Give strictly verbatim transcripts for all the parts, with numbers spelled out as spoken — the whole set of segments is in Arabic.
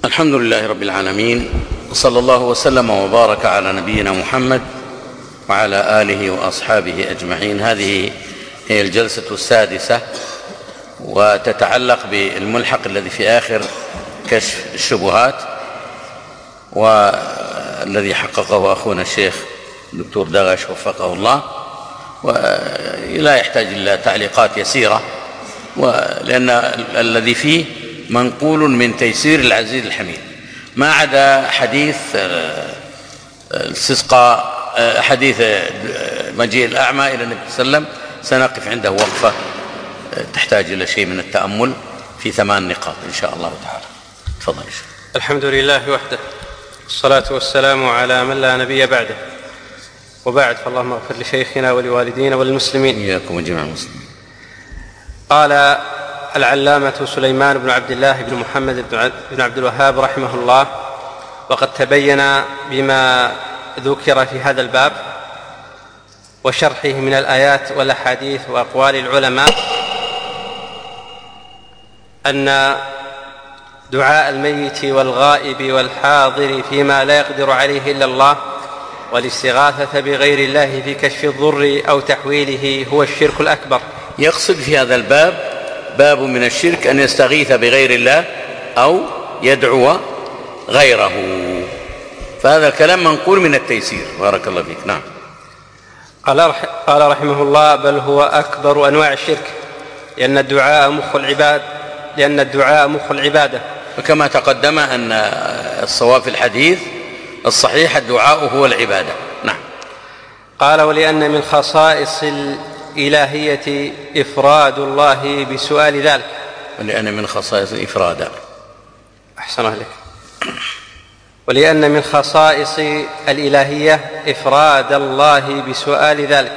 الحمد لله رب العالمين، وصلى الله وسلم وبارك على نبينا محمد وعلى آله وأصحابه أجمعين. هذه هي الجلسة السادسة، وتتعلق بالملحق الذي في آخر كشف الشبهات، والذي حققه أخونا الشيخ الدكتور دغش وفقه الله، ولا يحتاج إلى تعليقات يسيرة، لأن الذي فيه منقول من تيسير العزيز الحميد، ما عدا حديث الاستسقاء، حديث مجيء الأعمى إلى النبي صلى الله عليه وسلم، سنقف عنده وقفة تحتاج إلى شيء من التأمل في ثمان نقاط إن شاء الله تعالى. تفضل. الحمد لله وحده، الصلاة والسلام على من لا نبي بعده، وبعد، فاللهم اغفر لشيخنا ولوالدينا وللمسلمين. إياكم وجميع المسلمين. قال العلامة سليمان بن عبد الله بن محمد بن عبد الوهاب رحمه الله: وقد تبين بما ذكر في هذا الباب وشرحه من الآيات والأحاديث وأقوال العلماء أن دعاء الميت والغائب والحاضر فيما لا يقدر عليه إلا الله، والاستغاثة بغير الله في كشف الضر أو تحويله، هو الشرك الأكبر. يقصد في هذا الباب باب من الشرك أن يستغيث بغير الله أو يدعو غيره، فهذا الكلام منقول من التيسير. بارك الله فيك. نعم. قال رحمه الله: بل هو أكبر أنواع الشرك، لأن الدعاء مخ العباد لأن الدعاء مخ العبادة. وكما تقدم أن الصواب في الحديث الصحيح الدعاء هو العبادة. نعم. قال: ولأن من خصائص الإلهية إفراد الله بسؤال ذلك. ولأن من خصائص إفرادا. أحسن عليك. ولأن من خصائص الإلهية إفراد الله بسؤال ذلك،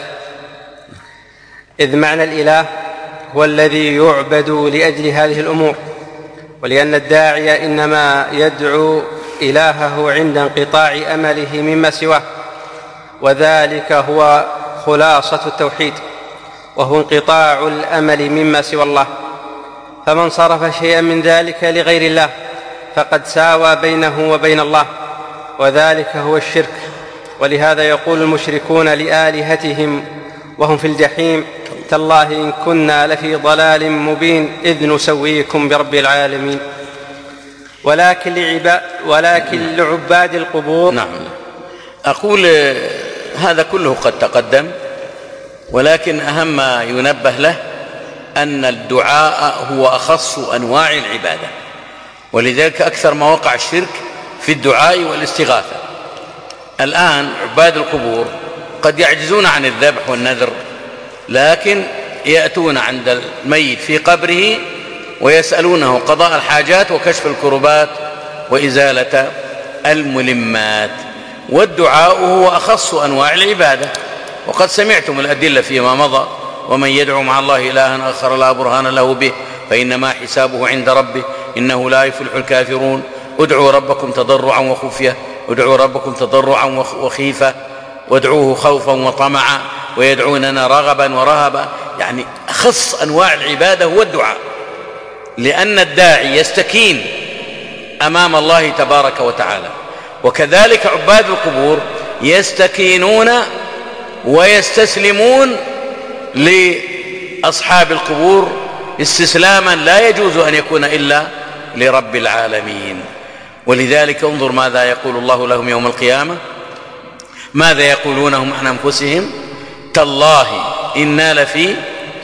إذ معنى الإله هو الذي يعبد لأجل هذه الأمور، ولأن الداعي إنما يدعو إلهه عند انقطاع أمله مما سواه، وذلك هو خلاصة التوحيد، وهو انقطاع الأمل مما سوى الله. فمن صرف شيئا من ذلك لغير الله فقد ساوى بينه وبين الله، وذلك هو الشرك. ولهذا يقول المشركون لآلهتهم وهم في الجحيم: تالله إن كنا لفي ضلال مبين إذ نسويكم برب العالمين. ولكن, لعبا ولكن لعباد القبور. نعم. أقول هذا كله قد تقدم، ولكن أهم ما ينبه له أن الدعاء هو أخص أنواع العبادة، ولذلك أكثر ما وقع الشرك في الدعاء والاستغاثة. الآن عباد القبور قد يعجزون عن الذبح والنذر، لكن يأتون عند الميت في قبره ويسألونه قضاء الحاجات وكشف الكربات وإزالة الملمات، والدعاء هو أخص أنواع العبادة. وقد سمعتم الأدلة فيما مضى: ومن يدعو مع الله إلها آخر لا برهان له به فإنما حسابه عند ربه إنه لا يفلح الكافرون. ادعوا ربكم تضرعا وخفية ادعوا ربكم تضرعا وخيفة وادعوه خوفا وطمعا ويدعوننا رغبا ورهبا. يعني أخص أنواع العبادة هو الدعاء، لأن الداعي يستكين أمام الله تبارك وتعالى، وكذلك عباد القبور يستكينون ويستسلمون لأصحاب القبور استسلاما لا يجوز أن يكون إلا لرب العالمين. ولذلك انظر ماذا يقول الله لهم يوم القيامة، ماذا يقولونهم عن أنفسهم: تالله إنا لفي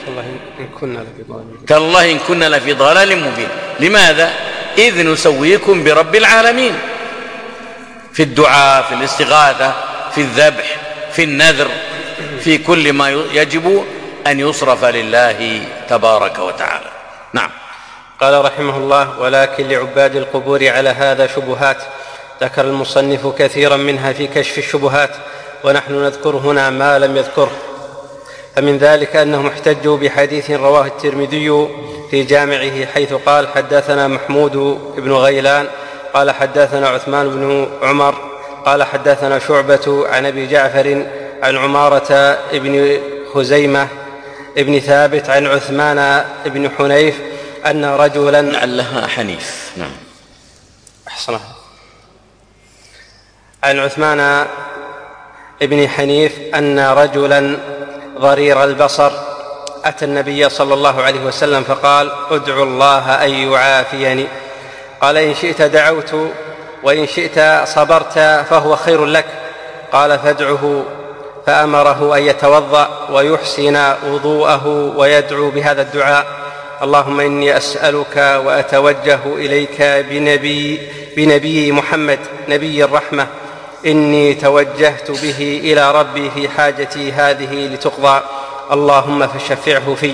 تالله إن كنا لفي ضلال مبين. لماذا؟ إذ نسويكم برب العالمين، في الدعاء، في الاستغاثة، في الذبح، في النذر، في كل ما يجب أن يصرف لله تبارك وتعالى. نعم. قال رحمه الله: ولكن لعباد القبور على هذا شبهات، ذكر المصنف كثيرا منها في كشف الشبهات، ونحن نذكر هنا ما لم يذكره. فمن ذلك أنهم احتجوا بحديث رواه الترمذي في جامعه، حيث قال: حدثنا محمود بن غيلان قال حدثنا عثمان بن عمر قال حدثنا شعبة عن أبي جعفر عن عمارة بن خزيمة ابن ثابت عن عثمان بن حنيف أن رجلا لعلها حنيف. نعم. صراحة. عن عثمان ابن حنيف أن رجلا ضرير البصر أتى النبي صلى الله عليه وسلم فقال: ادعو الله أن يعافيني. قال: إن شئت دعوت وإن شئت صبرت فهو خير لك. قال: فادعه. فأمره أن يتوضأ ويحسن وضوءه ويدعو بهذا الدعاء: اللهم إني أسألك وأتوجه إليك بنبي, بنبي محمد نبي الرحمة، إني توجهت به إلى ربي في حاجتي هذه لتقضى، اللهم فشفعه في.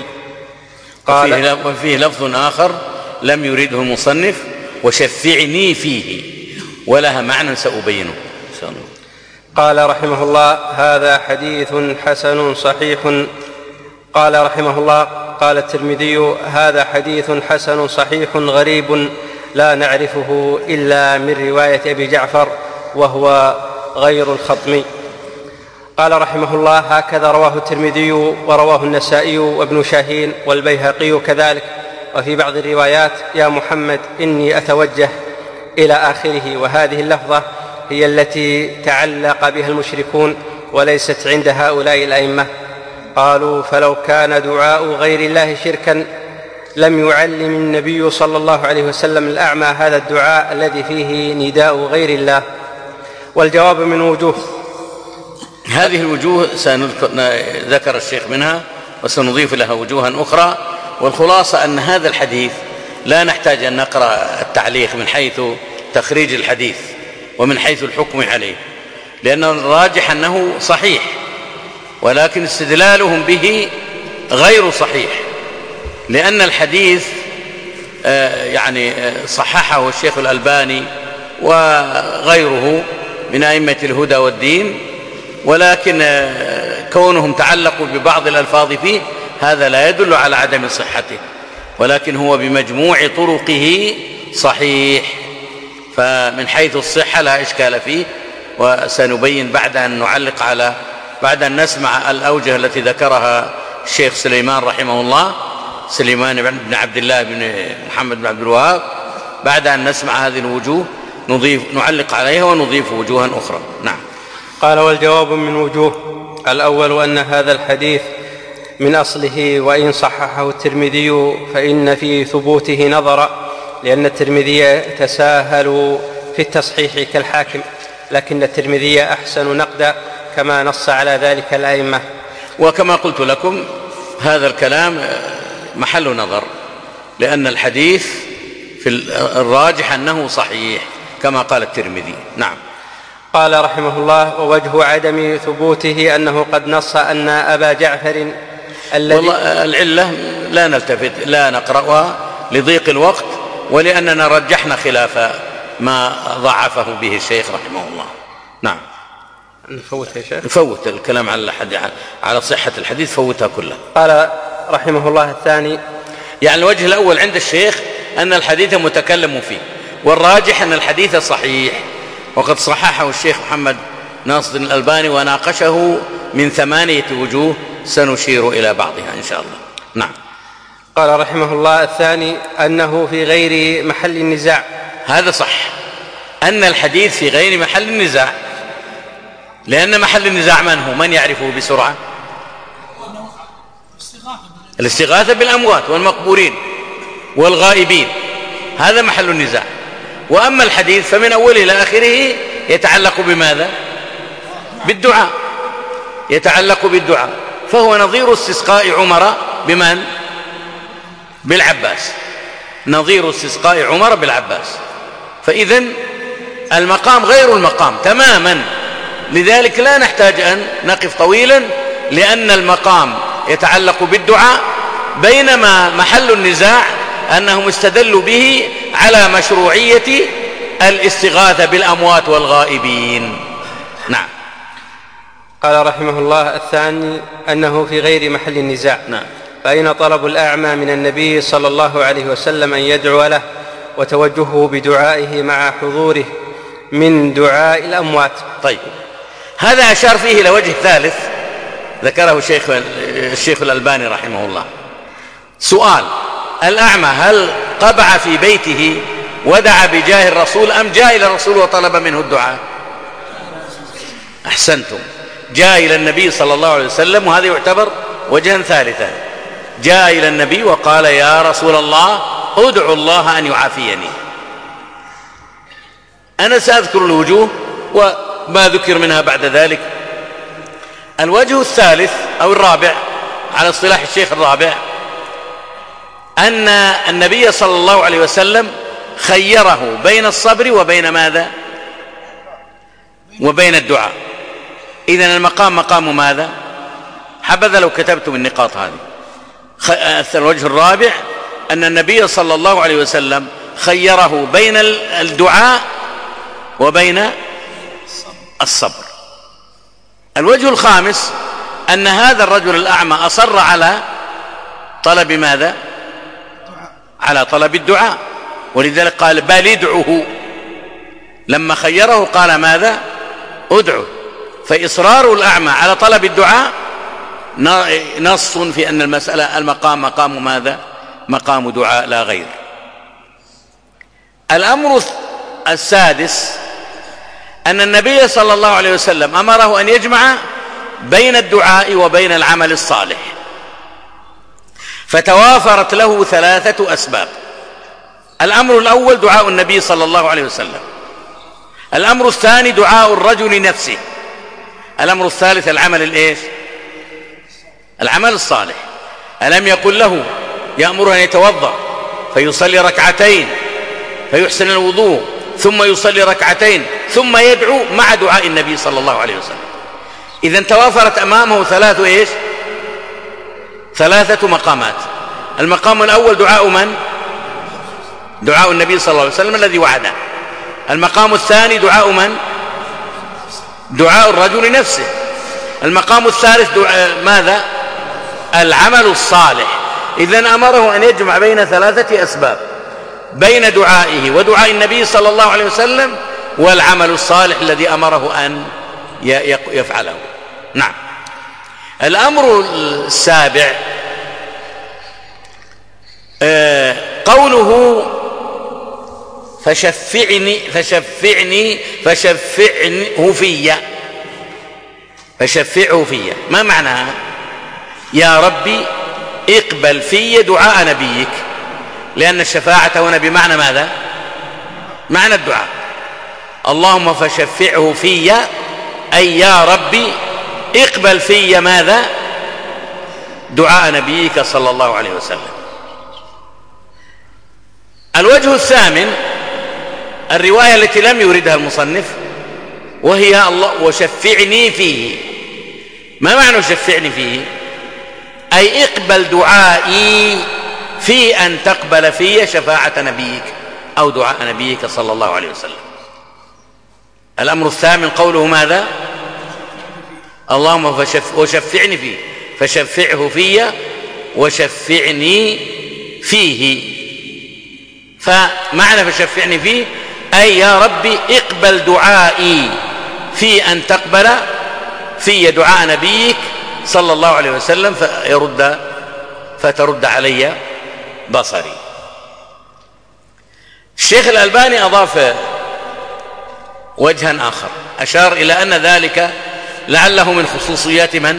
قال وفيه لفظ آخر لم يريده المصنف: وشفعني فيه، ولها معنى سأبينه إن شاء الله. قال رحمه الله: هذا حديث حسن صحيح. قال رحمه الله: قال الترمذي: هذا حديث حسن صحيح غريب لا نعرفه إلا من رواية أبي جعفر وهو غير الخطمي. قال رحمه الله: هكذا رواه الترمذي ورواه النسائي وابن شاهين والبيهقي كذلك. وفي بعض الروايات: يا محمد إني أتوجه إلى آخره. وهذه اللفظة هي التي تعلق بها المشركون وليست عند هؤلاء الأئمة. قالوا: فلو كان دعاء غير الله شركا لم يعلم النبي صلى الله عليه وسلم الأعمى هذا الدعاء الذي فيه نداء غير الله. والجواب من وجوه. هذه الوجوه ذكر الشيخ منها وسنضيف لها وجوها أخرى. والخلاصة أن هذا الحديث لا نحتاج أن نقرأ التعليق من حيث تخريج الحديث ومن حيث الحكم عليه، لأن الراجح أنه صحيح، ولكن استدلالهم به غير صحيح، لأن الحديث يعني صححه الشيخ الألباني وغيره من أئمة الهدى والدين، ولكن كونهم تعلقوا ببعض الألفاظ فيه هذا لا يدل على عدم صحته، ولكن هو بمجموع طرقه صحيح، فمن حيث الصحة لا إشكال فيه. وسنبين بعد أن نعلق على بعد أن نسمع الأوجه التي ذكرها الشيخ سليمان رحمه الله، سليمان بن عبد الله بن محمد بن عبد الوهاب، بعد أن نسمع هذه الوجوه نضيف نعلق عليها ونضيف وجوها أخرى. نعم. قال: والجواب من وجوه. الأول أن هذا الحديث من أصله وإن صححه الترمذي فإن في ثبوته نظرا، لأن الترمذي تساهل في التصحيح كالحاكم، لكن الترمذي أحسن نقدا كما نص على ذلك الأئمة. وكما قلت لكم هذا الكلام محل نظر، لأن الحديث في الراجح أنه صحيح كما قال الترمذي. نعم. قال رحمه الله: ووجه عدم ثبوته أنه قد نص أن أبا جعفر الذي والله العلة لا نلتفت لا نقرأها لضيق الوقت، ولأننا رجحنا خلاف ما ضعفه به الشيخ رحمه الله. نعم. نفوت يا شيخ؟ نفوت الكلام على على صحة الحديث، فوتها كلها. قال رحمه الله: الثاني، يعني الوجه الأول عند الشيخ أن الحديث متكلم فيه، والراجح أن الحديث صحيح، وقد صححه الشيخ محمد ناصر الألباني وناقشه من ثمانية وجوه سنشير إلى بعضها إن شاء الله. نعم. قال رحمه الله: الثاني أنه في غير محل النزاع. هذا صح، أن الحديث في غير محل النزاع، لأن محل النزاع من هو؟ من يعرفه بسرعة؟ الاستغاثة بالأموات والمقبورين والغائبين، هذا محل النزاع. وأما الحديث فمن أوله إلى آخره يتعلق بماذا؟ بالدعاء، يتعلق بالدعاء، فهو نظير استسقاء عمر بمن؟ بالعباس، نظير استسقاء عمر بالعباس. فإذن المقام غير المقام تماما، لذلك لا نحتاج أن نقف طويلا، لأن المقام يتعلق بالدعاء، بينما محل النزاع أنهم استدلوا به على مشروعية الاستغاثة بالأموات والغائبين. نعم. قال رحمه الله: الثاني أنه في غير محل النزاع. نعم. فأين طلب الأعمى من النبي صلى الله عليه وسلم أن يدعو له وتوجهه بدعائه مع حضوره من دعاء الأموات؟ طيب، هذا أشار فيه إلى وجه ثالث ذكره الشيخ الشيخ الألباني رحمه الله. سؤال: الأعمى هل قبع في بيته ودعا بجاه الرسول أم جاء إلى الرسول وطلب منه الدعاء؟ أحسنتم، جاء إلى النبي صلى الله عليه وسلم، وهذا يعتبر وجها ثالثا. جاء إلى النبي وقال يا رسول الله ادعو الله أن يعافيني. أنا سأذكر الوجوه وما ذكر منها بعد ذلك. الوجه الثالث أو الرابع على اصطلاح الشيخ الرابع أن النبي صلى الله عليه وسلم خيره بين الصبر وبين ماذا؟ وبين الدعاء. إذن المقام مقام ماذا؟ حبذا لو كتبتم النقاط هذه. الوجه الرابع أن النبي صلى الله عليه وسلم خيره بين الدعاء وبين الصبر. الوجه الخامس أن هذا الرجل الأعمى أصر على طلب ماذا؟ على طلب الدعاء، ولذلك قال بل ادعه. لما خيره قال ماذا؟ ادعه. فإصرار الأعمى على طلب الدعاء نص في أن المسألة المقام مقام ماذا؟ مقام دعاء لا غير. الأمر السادس أن النبي صلى الله عليه وسلم أمره أن يجمع بين الدعاء وبين العمل الصالح، فتوافرت له ثلاثة أسباب. الأمر الأول دعاء النبي صلى الله عليه وسلم، الأمر الثاني دعاء الرجل نفسه، الأمر الثالث العمل الإيش؟ العمل الصالح. ألم يقل له يأمره أن يتوضأ فيصلي ركعتين فيحسن الوضوء ثم يصلي ركعتين ثم يدعو مع دعاء النبي صلى الله عليه وسلم. إذن توافرت أمامه ثلاث إيش؟ ثلاثة مقامات. المقام الأول دعاء من؟ دعاء النبي صلى الله عليه وسلم الذي وعده. المقام الثاني دعاء من؟ دعاء الرجل نفسه. المقام الثالث دعاء ماذا؟ العمل الصالح. إذن أمره أن يجمع بين ثلاثة أسباب، بين دعائه ودعاء النبي صلى الله عليه وسلم والعمل الصالح الذي أمره أن يفعله. نعم. الأمر السابع قوله فشفعني فشفعني فشفعنه في فشفعه في. ما معناها؟ يا ربي اقبل في دعاء نبيك، لأن الشفاعة هنا بمعنى ماذا؟ معنى الدعاء. اللهم فشفعه في، أي يا ربي اقبل في ماذا؟ دعاء نبيك صلى الله عليه وسلم. الوجه الثامن الرواية التي لم يردها المصنف، وهي الله وشفعني فيه. ما معنى شفعني فيه؟ أي اقبل دعائي في أن تقبل في شفاعة نبيك أو دعاء نبيك صلى الله عليه وسلم. الأمر الثامن قوله ماذا؟ اللهم فشف وشفعني فيه، فشفعه في وشفعني فيه. فمعنى فشفعني فيه أي يا ربي اقبل دعائي في أن تقبل في دعاء نبيك صلى الله عليه وسلم فيرد فترد علي بصري. الشيخ الألباني أضاف وجها آخر، أشار إلى أن ذلك لعله من خصوصيات من؟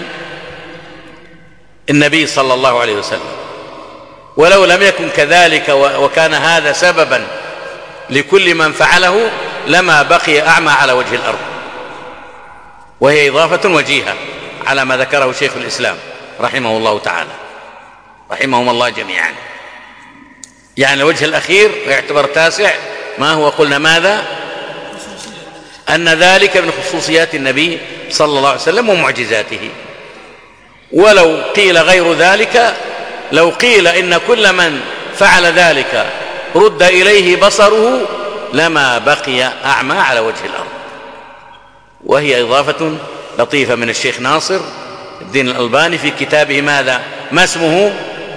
النبي صلى الله عليه وسلم، ولو لم يكن كذلك وكان هذا سببا لكل من فعله لما بقي أعمى على وجه الأرض. وهي إضافة وجيهة على ما ذكره شيخ الإسلام رحمه الله تعالى، رحمهم الله جميعا. يعني الوجه الأخير ويعتبر تاسع ما هو؟ قلنا ماذا؟ أن ذلك من خصوصيات النبي صلى الله عليه وسلم ومعجزاته. ولو قيل غير ذلك، لو قيل إن كل من فعل ذلك رد إليه بصره لما بقي أعمى على وجه الأرض. وهي إضافة لطيفة من الشيخ ناصر الدين الألباني في كتابه ماذا؟ ما اسمه؟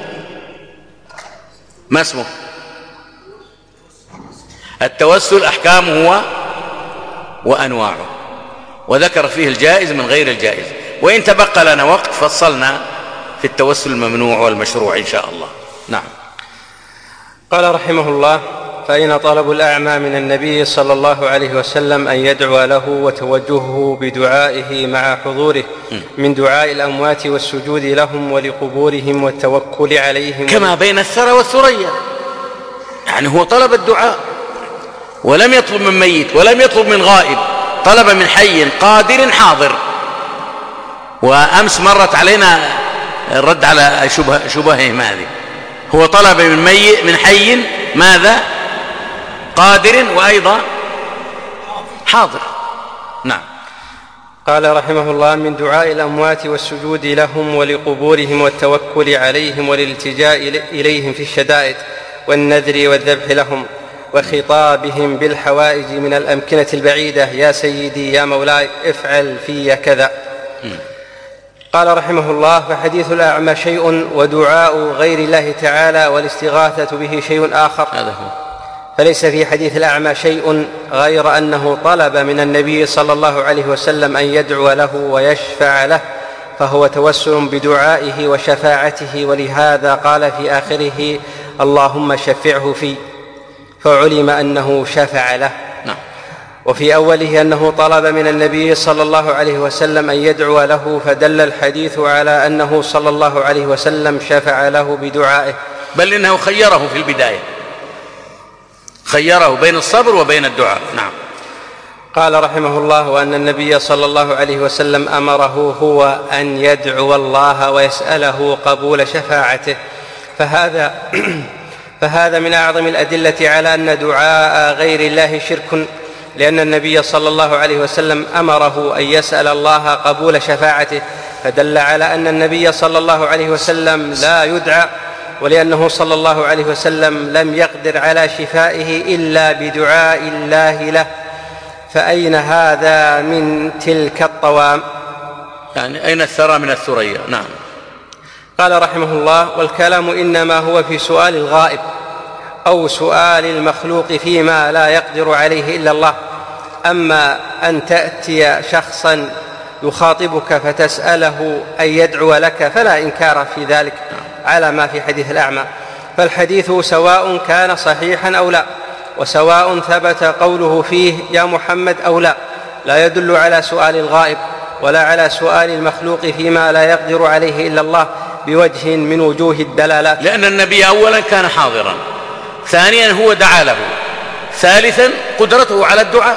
ما اسمه؟ التوسل أحكامه وأنواعه، وذكر فيه الجائز من غير الجائز. وإن تبقى لنا وقت فصلنا في التوسل الممنوع والمشروع إن شاء الله. نعم. قال رحمه الله فأين طلب الأعمى من النبي صلى الله عليه وسلم أن يدعو له وتوجهه بدعائه مع حضوره من دعاء الأموات والسجود لهم ولقبورهم والتوكل عليهم؟ كما بين الثرى والثريا، يعني هو طلب الدعاء ولم يطلب من ميت ولم يطلب من غائب، طلب من حي قادر حاضر. وأمس مرت علينا الرد على شبه شبههم هذه، هو طلب من ميت من حي ماذا؟ قادر وأيضا حاضر. نعم. قال رحمه الله: من دعاء الأموات والسجود لهم ولقبورهم والتوكل عليهم والالتجاء إليهم في الشدائد والنذر والذبح لهم وخطابهم بالحوائج من الأمكنة البعيدة: يا سيدي يا مولاي افعل في كذا. قال رحمه الله: فحديث الأعمى شيء ودعاء غير الله تعالى والاستغاثة به شيء آخر. هذا هو. فليس في حديث الأعمى شيء غير أنه طلب من النبي صلى الله عليه وسلم أن يدعو له ويشفع له، فهو توسل بدعائه وشفاعته، ولهذا قال في آخره: اللهم شفعه في، فعلم أنه شفع له. نعم. وفي أوله أنه طلب من النبي صلى الله عليه وسلم أن يدعو له، فدل الحديث على أنه صلى الله عليه وسلم شفع له بدعائه، بل إنه خيره في البداية، خيره بين الصبر وبين الدعاء. نعم. قال رحمه الله: وأن النبي صلى الله عليه وسلم أمره هو أن يدعو الله ويسأله قبول شفاعته، فهذا فهذا من أعظم الأدلة على أن دعاء غير الله شرك، لأن النبي صلى الله عليه وسلم أمره أن يسأل الله قبول شفاعته، فدل على أن النبي صلى الله عليه وسلم لا يدعى، ولأنه صلى الله عليه وسلم لم يقدر على شفائه إلا بدعاء الله له، فأين هذا من تلك الطوام؟ يعني أين الثرى من الثريا؟ نعم. قال رحمه الله: والكلام إنما هو في سؤال الغائب أو سؤال المخلوق فيما لا يقدر عليه إلا الله. أما أن تأتي شخصا يخاطبك فتسأله أن يدعو لك فلا إنكار في ذلك على ما في حديث الأعمى، فالحديث سواء كان صحيحا أو لا، وسواء ثبت قوله فيه يا محمد أو لا، لا يدل على سؤال الغائب ولا على سؤال المخلوق فيما لا يقدر عليه إلا الله بوجه من وجوه الدلالات، لأن النبي أولا كان حاضرا، ثانيا هو دعا له، ثالثا قدرته على الدعاء،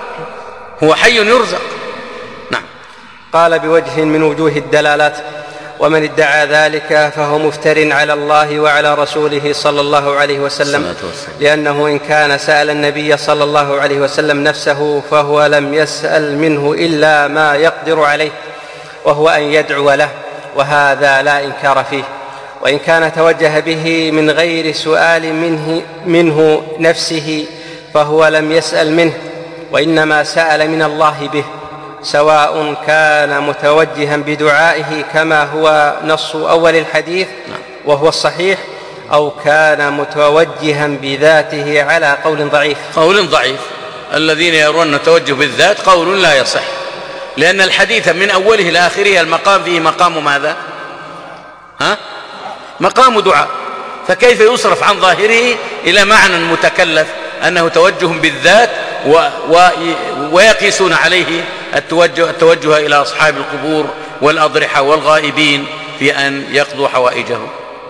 هو حي يرزق. نعم. قال بوجه من وجوه الدلالات: ومن ادعى ذلك فهو مفتر على الله وعلى رسوله صلى الله عليه وسلم، لأنه إن كان سأل النبي صلى الله عليه وسلم نفسه فهو لم يسأل منه إلا ما يقدر عليه، وهو أن يدعو له، وهذا لا إنكار فيه. وإن كان توجه به من غير سؤال منه, منه نفسه فهو لم يسأل منه، وإنما سأل من الله به، سواء كان متوجها بدعائه كما هو نص أول الحديث وهو الصحيح، أو كان متوجها بذاته على قول ضعيف. قول ضعيف. الذين يرون التوجه بالذات قول لا يصح، لأن الحديث من أوله إلى آخره المقام فيه مقام ماذا؟ ها؟ مقام دعاء، فكيف يصرف عن ظاهره إلى معنى متكلف أنه توجه بالذات و و ويقيسون عليه التوجه, التوجه إلى أصحاب القبور والأضرحة والغائبين في أن يقضوا حوائجهم.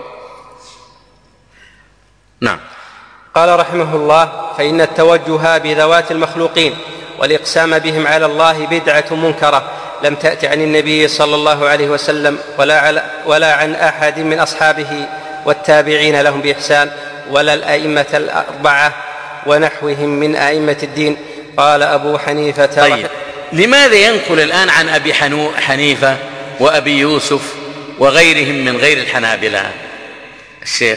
نعم. قال رحمه الله: فإن التوجه بذوات المخلوقين والإقسام بهم على الله بدعة منكرة لم تأت عن النبي صلى الله عليه وسلم ولا, على ولا عن أحد من أصحابه والتابعين لهم بإحسان، ولا الأئمة الأربعة ونحوهم من أئمة الدين. قال أبو حنيفة: طيب، لماذا ينقل الآن عن أبي حنيفة وأبي يوسف وغيرهم من غير الحنابلة الشيخ؟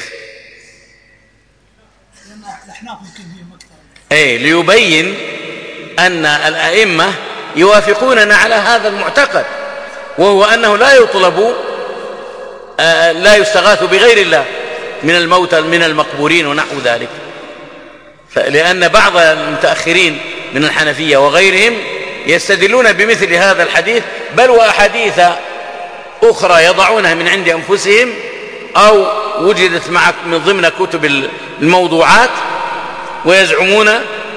أي ليبين أن الأئمة يوافقوننا على هذا المعتقد، وهو أنه لا يطلب آه لا يستغاث بغير الله من الموتى من المقبورين ونحو ذلك، لأن بعض المتأخرين من الحنفية وغيرهم يستدلون بمثل هذا الحديث، بل وأحاديث أخرى يضعونها من عند أنفسهم أو وجدت معك من ضمن كتب الموضوعات، ويزعمون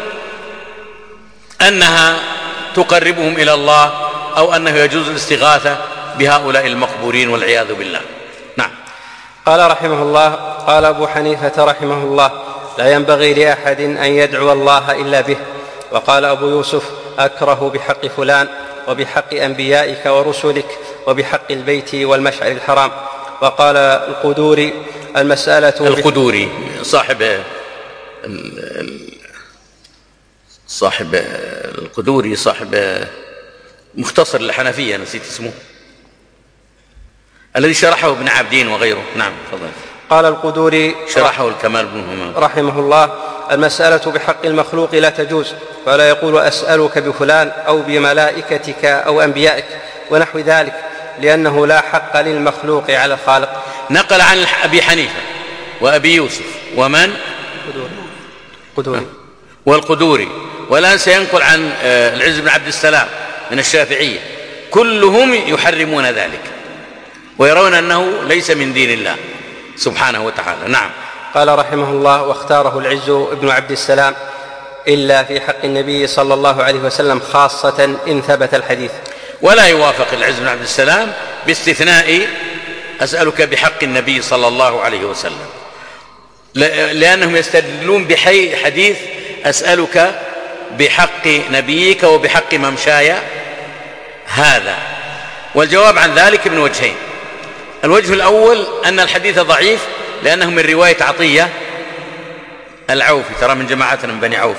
أنها تقربهم إلى الله أو أنه يجوز الاستغاثة بهؤلاء المقبورين والعياذ بالله. نعم. قال رحمه الله: قال أبو حنيفة رحمه الله: لا ينبغي لأحد أن يدعو الله إلا به. وقال أبو يوسف: أكره بحق فلان وبحق أنبيائك ورسلك وبحق البيت والمشعر الحرام. وقال القدوري: المسألة القدوري صاحب صاحب القدوري صاحب مختصر الحنفية، نسيت اسمه، الذي شرحه ابن عابدين وغيره. نعم تفضل. قال القدوري شرحه الكمال بن همام رحمه الله: المسألة بحق المخلوق لا تجوز، فلا يقول أسألك بفلان أو بملائكتك أو أنبيائك ونحو ذلك، لأنه لا حق للمخلوق على الخالق. نقل عن أبي حنيفة وأبي يوسف ومن؟ قدوري والقدوري، والآن سينقل عن العز بن عبد السلام من الشافعية، كلهم يحرمون ذلك ويرون أنه ليس من دين الله سبحانه وتعالى. نعم. قال رحمه الله: واختاره العز بن عبد السلام إلا في حق النبي صلى الله عليه وسلم خاصة إن ثبت الحديث. ولا يوافق العز بن عبد السلام باستثناء أسألك بحق النبي صلى الله عليه وسلم، لأنهم يستدلون بحديث أسألك بحق نبيك وبحق ممشاي هذا. والجواب عن ذلك من وجهين: الوجه الأول أن الحديث ضعيف لأنه من رواية عطية العوفي، ترى من جماعتنا من بني عوف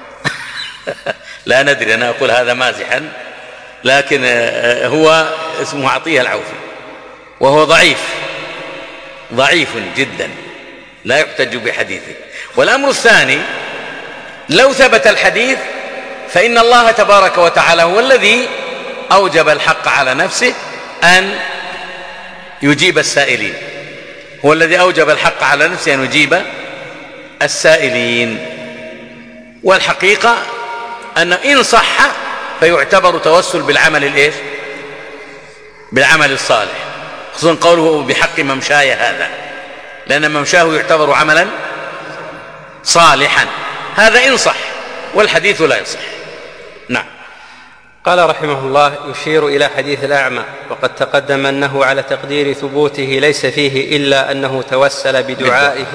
لا ندري، أنا أقول هذا مازحا، لكن هو اسمه عطية العوفي، وهو ضعيف ضعيف جدا لا يحتج بحديثه. والأمر الثاني: لو ثبت الحديث فإن الله تبارك وتعالى هو الذي أوجب الحق على نفسه أن يجيب السائلين، هو الذي أوجب الحق على نفسه أن يجيب السائلين. والحقيقة أن إن صح فيعتبر توسل بالعمل الإيش؟ بالعمل الصالح، خصوصا قوله بحق ممشاي هذا، لأن ممشاه يعتبر عملا صالحا، هذا إن صح، والحديث لا يصح. نعم. قال رحمه الله: يشير إلى حديث الأعمى، وقد تقدم أنه على تقدير ثبوته ليس فيه إلا أنه توسل بدعائه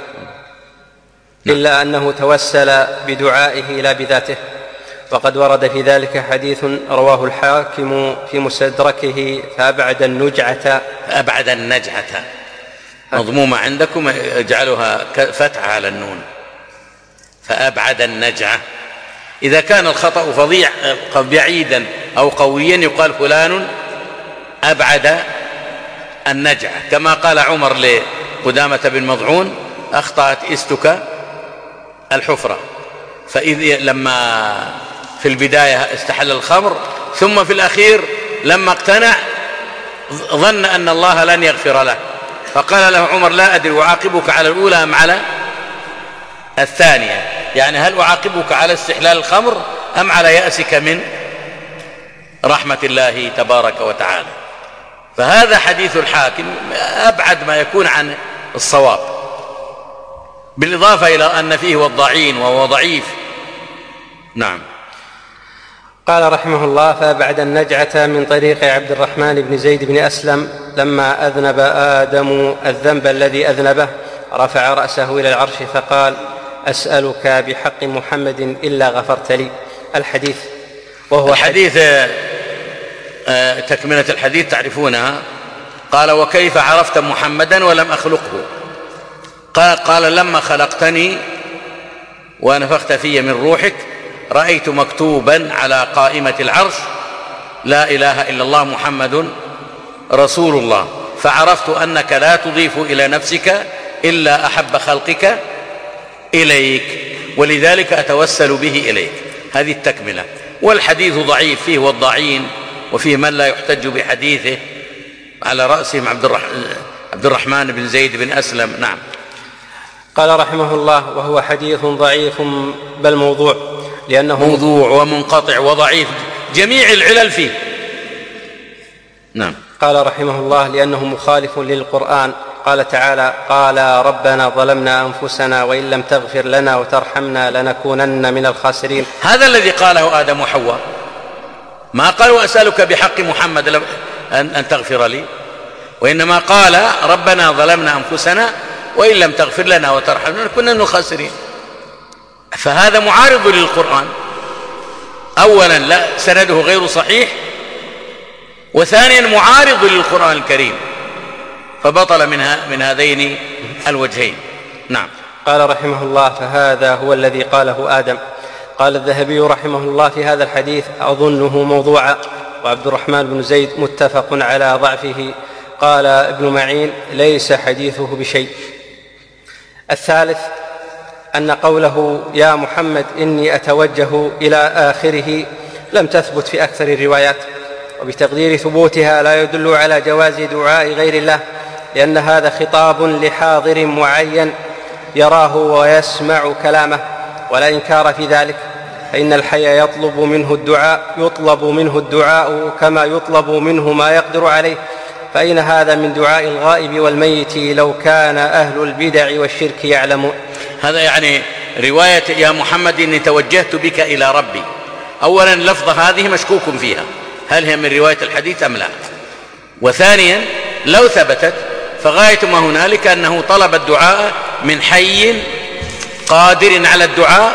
إلا أنه توسل بدعائه لا بذاته. وقد ورد في ذلك حديث رواه الحاكم في مستدركه: فأبعد النجعة أبعد النجعة مضمومة عندكم، اجعلها فتحة على النون، فأبعد النجعة. إذا كان الخطأ فظيع بعيدا أو قويا يقال فلان أبعد النجعة، كما قال عمر لقدامة بن مضعون: أخطأت إستك الحفرة. فإذ لما في البداية استحل الخمر، ثم في الأخير لما اقتنع ظن أن الله لن يغفر له، فقال له عمر: لا أدري أعاقبك على الأولى أم على الثانية، يعني هل أعاقبك على استحلال الخمر أم على يأسك من رحمة الله تبارك وتعالى. فهذا حديث الحاكم أبعد ما يكون عن الصواب، بالإضافة إلى أن فيه والضعين وهو ضعيف. نعم. قال رحمه الله: فأبعد النجعة من طريق عبد الرحمن بن زيد بن أسلم لما أذنب آدم الذنب الذي أذنبه رفع رأسه إلى العرش فقال: أسألك بحق محمد إلا غفرت لي. الحديث. وهو الحديث تكملة الحديث تعرفونها. قال: وكيف عرفت محمدا ولم أخلقه؟ قال, قال لما خلقتني ونفخت في من روحك رأيت مكتوبا على قائمة العرش: لا إله إلا الله محمد رسول الله، فعرفت أنك لا تضيف إلى نفسك إلا أحب خلقك إليك، ولذلك أتوسل به إليك. هذه التكملة. والحديث ضعيف، فيه والضعين، وفيه من لا يحتج بحديثه، على رأسهم عبد الرحمن بن زيد بن أسلم. نعم. قال رحمه الله: وهو حديث ضعيف بل موضوع، لأنه موضوع ومنقطع وضعيف، جميع العلل فيه. نعم. قال رحمه الله: لأنه مخالف للقرآن قال تعالى: قال ربنا ظلمنا أنفسنا وإن لم تغفر لنا وترحمنا لنكونن من الخاسرين. هذا الذي قاله آدم وحواء، ما قال وأسألك بحق محمد أن تغفر لي، وإنما قال ربنا ظلمنا أنفسنا وإن لم تغفر لنا وترحمنا لنكونن من الخاسرين. فهذا معارض للقرآن، أولا لا سنده غير صحيح، وثانيا معارض للقرآن الكريم، فبطل منها من هذين الوجهين. نعم. قال رحمه الله: فهذا هو الذي قاله آدم. قال الذهبي رحمه الله في هذا الحديث: أظنه موضوعا. وعبد الرحمن بن زيد متفق على ضعفه. قال ابن معين: ليس حديثه بشيء. الثالث أن قوله يا محمد إني أتوجه إلى آخره لم تثبت في أكثر الروايات، وبتقدير ثبوتها لا يدل على جواز دعاء غير الله، لأن هذا خطاب لحاضر معين يراه ويسمع كلامه، ولا إنكار في ذلك، فإن الحي يطلب منه الدعاء يطلب منه الدعاء كما يطلب منه ما يقدر عليه، فأين هذا من دعاء الغائب والميت لو كان أهل البدع والشرك يعلمون. هذا يعني رواية يا محمد إني توجهت بك إلى ربي، أولا اللفظة هذه مشكوك فيها، هل هي من رواية الحديث أم لا؟ وثانيا لو ثبتت فغاية ما هنالك أنه طلب الدعاء من حي قادر على الدعاء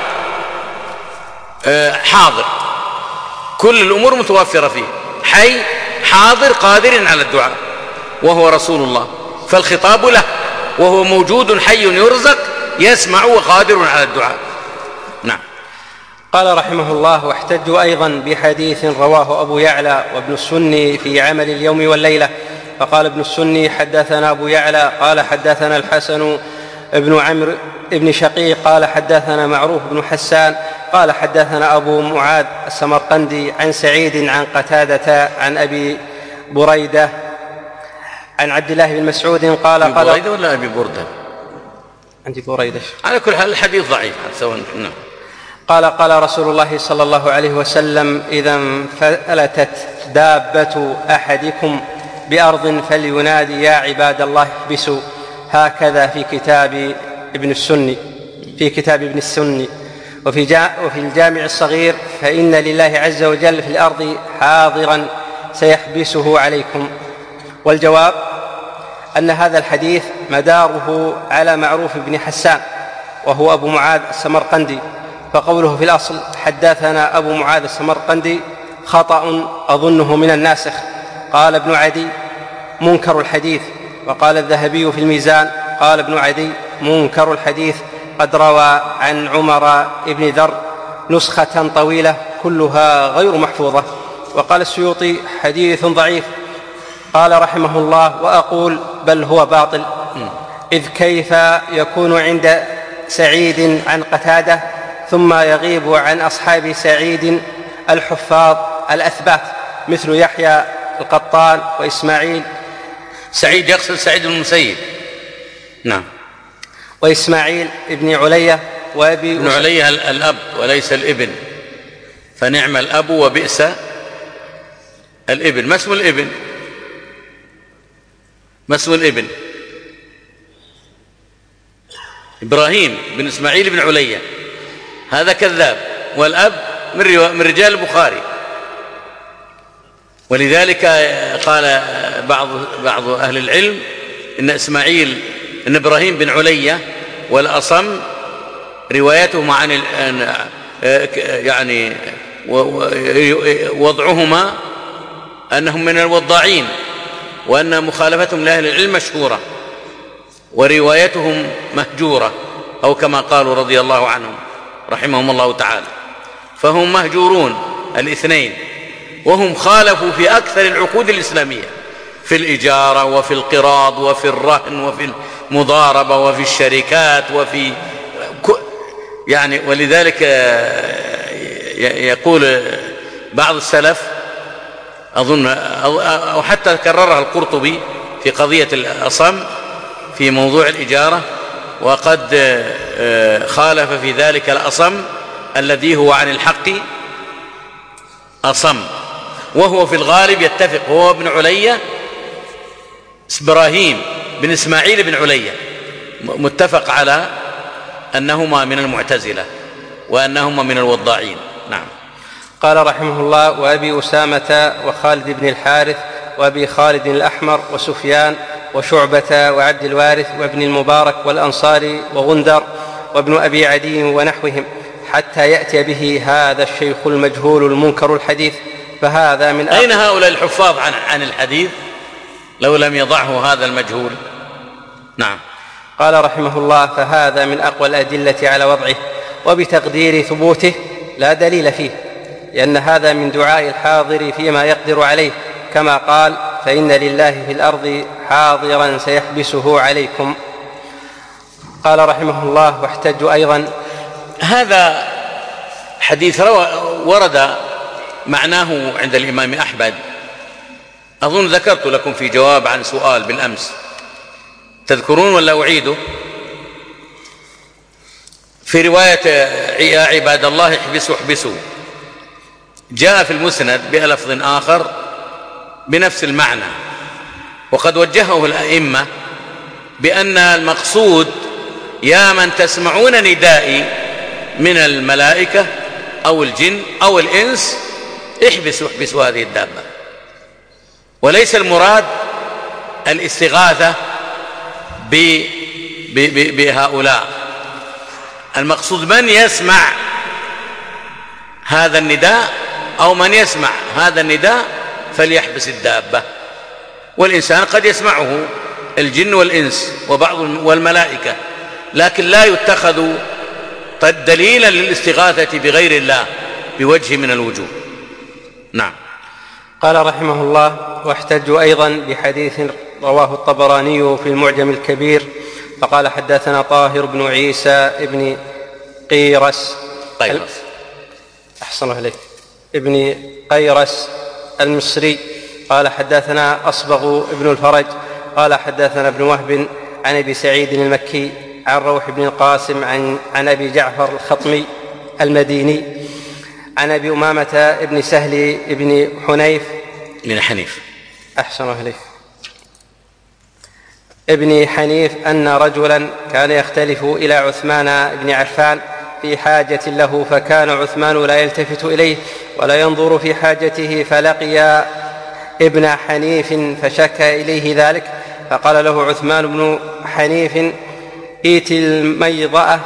حاضر، كل الأمور متوفرة فيه، حي حاضر قادر على الدعاء وهو رسول الله، فالخطاب له وهو موجود حي يرزق يسمع وقادر على الدعاء. نعم. قال رحمه الله: واحتجوا أيضا بحديث رواه أبو يعلى وابن السني في عمل اليوم والليلة. فقال ابن السني: حدثنا أبو يعلى قال حدثنا الحسن ابن عمرو ابن شقيق قال حدثنا معروف بن حسان قال حدثنا أبو معاذ السمرقندي عن سعيد عن قتادة عن أبي بريدة عن عبد الله بن مسعود قال: أبي بريدة ولا أبي بردة؟ عندي بريدة. على كل حال الحديث ضعيف سواء. نعم. قال: قال رسول الله صلى الله عليه وسلم: إذا انفلتت دابة أحدكم بأرض فلينادي يا عباد الله احبسوا، هكذا في كتاب ابن السني في كتاب ابن السني وفي, جا وفي الجامع الصغير: فإن لله عز وجل في الأرض حاضرا سيحبسه عليكم. والجواب أن هذا الحديث مداره على معروف بن حسان وهو أبو معاذ السمرقندي، فقوله في الأصل حدثنا أبو معاذ السمرقندي خطأ أظنه من الناسخ. قال ابن عدي: منكر الحديث. وقال الذهبي في الميزان: قال ابن عدي: منكر الحديث قد روى عن عمر بن ذر نسخة طويلة كلها غير محفوظة. وقال السيوطي: حديث ضعيف. قال رحمه الله: وأقول بل هو باطل، إذ كيف يكون عند سعيد عن قتادة ثم يغيب عن أصحاب سعيد الحفاظ الأثبات مثل يحيى القطان وإسماعيل. سعيد يقصد سعيد بن المسيب. نعم. وإسماعيل ابن علية وأبي ابن علية الأب وليس الابن، فنعم الأب وبئس الابن. ما اسم الابن؟ ما اسم الابن؟ إبراهيم بن إسماعيل بن علية، هذا كذاب، والأب من, من رجال البخاري. ولذلك قال بعض بعض أهل العلم إن إسماعيل إن إبراهيم بن علية والأصم روايتهما عن يعني وضعهما أنهم من الوضاعين، وأن مخالفتهم لأهل العلم مشهورة، وروايتهم مهجورة، أو كما قالوا رضي الله عنهم رحمهم الله تعالى، فهم مهجورون الاثنين، وهم خالفوا في أكثر العقود الإسلامية، في الإجارة وفي القراض وفي الرهن وفي المضاربة وفي الشركات وفي يعني. ولذلك يقول بعض السلف أظن أو حتى كررها القرطبي في قضية الأصم في موضوع الإجارة: وقد خالف في ذلك الأصم الذي هو عن الحق أصم، وهو في الغالب يتفق، هو ابن علية إبراهيم بن إسماعيل بن علية، متفق على أنهما من المعتزلة وأنهما من الوضاعين. نعم. قال رحمه الله: وأبي أسامة وخالد بن الحارث وأبي خالد الأحمر وسفيان وشعبة وعبد الوارث وابن المبارك والأنصاري وغندر وابن أبي عدي ونحوهم، حتى يأتي به هذا الشيخ المجهول المنكر الحديث، فهذا من أين هؤلاء الحفاظ عن, عن الحديث لو لم يضعه هذا المجهول؟ نعم. قال رحمه الله: فهذا من أقوى الأدلة على وضعه، وبتقدير ثبوته لا دليل فيه، لأن هذا من دعاء الحاضر فيما يقدر عليه، كما قال: فإن لله في الأرض حاضرا سيحبسه عليكم. قال رحمه الله: واحتج أيضا. هذا حديث ورد معناه عند الإمام أحمد، أظن ذكرت لكم في جواب عن سؤال بالأمس، تذكرون ولا أعيده؟ في رواية يا عباد الله احبسوا احبسوا، جاء في المسند بلفظ آخر بنفس المعنى، وقد وجهه الأئمة بأن المقصود يا من تسمعون ندائي من الملائكة أو الجن أو الإنس احبسوا احبسوا هذه الدابة، وليس المراد الاستغاثة بهؤلاء، المقصود من يسمع هذا النداء أو من يسمع هذا النداء فليحبس الدابة. والإنسان قد يسمعه الجن والإنس وبعض والملائكة، لكن لا يتخذ دليلا للاستغاثة بغير الله بوجه من الوجوه. نعم. قال رحمه الله: واحتج أيضا بحديث رواه الطبراني في المعجم الكبير، فقال: حدثنا طاهر بن عيسى ابن قيرس قيرس أحسن عليك ابن قيرس المصري قال: حدثنا أصبغ ابن الفرج قال: حدثنا ابن وهب عن أبي سعيد المكي عن روح بن القاسم عن, عن أبي جعفر الخطمي المديني عن أبي أمامة ابن سهل ابن حنيف من حنيف أحسن عليك ابن حنيف أن رجلا كان يختلف إلى عثمان بن عفان في حاجة له، فكان عثمان لا يلتفت إليه ولا ينظر في حاجته، فلقي ابن حنيف فشكى إليه ذلك، فقال له عثمان بن حنيف: ائت الميضأة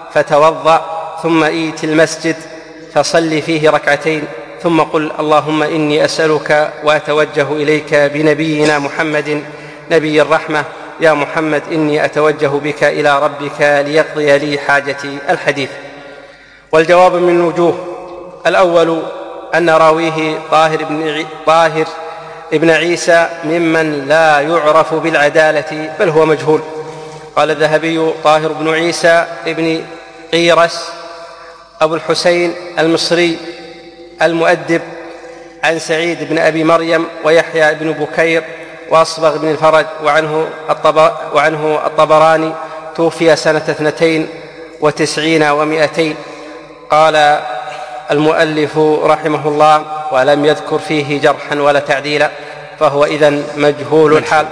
فتوضأ، ثم ائت المسجد فصل فيه ركعتين، ثم قل: اللهم إني أسألك وأتوجه إليك بنبينا محمد نبي الرحمة، يا محمد إني أتوجه بك إلى ربك ليقضي لي حاجتي. الحديث. والجواب من وجوه: الأول أن راويه طاهر بن, طاهر ابن عيسى ممن لا يعرف بالعدالة بل هو مجهول. قال الذهبي: طاهر بن عيسى ابن قيرس أبو الحسين المصري المؤدب، عن سعيد بن أبي مريم ويحيى بن بكير وأصبغ بن الفرج، وعنه, الطبر وعنه الطبراني، توفي سنة اثنتين وتسعين ومائتين. قال المؤلف رحمه الله: ولم يذكر فيه جرحا ولا تعديلا، فهو إذن مجهول الحال،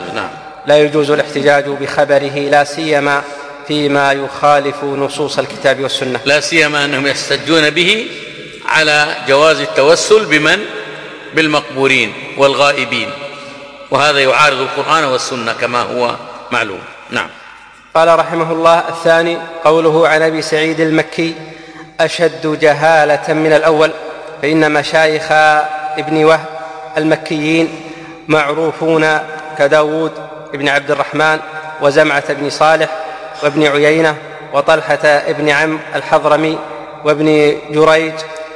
لا يجوز الاحتجاج بخبره، لا سيما فيما يخالف نصوص الكتاب والسنة، لا سيما أنهم يحتجون به على جواز التوسل بمن؟ بالمقبورين والغائبين، وهذا يعارض القرآن والسنة كما هو معلوم. نعم. قال رحمه الله: الثاني قوله عن أبي سعيد المكي أشد جهالة من الأول، فإن مشايخ ابن وهب المكيين معروفون كداود ابن عبد الرحمن وزمعة بن صالح وابن عيينة وطلحة ابن عم الحضرمي وابن جريج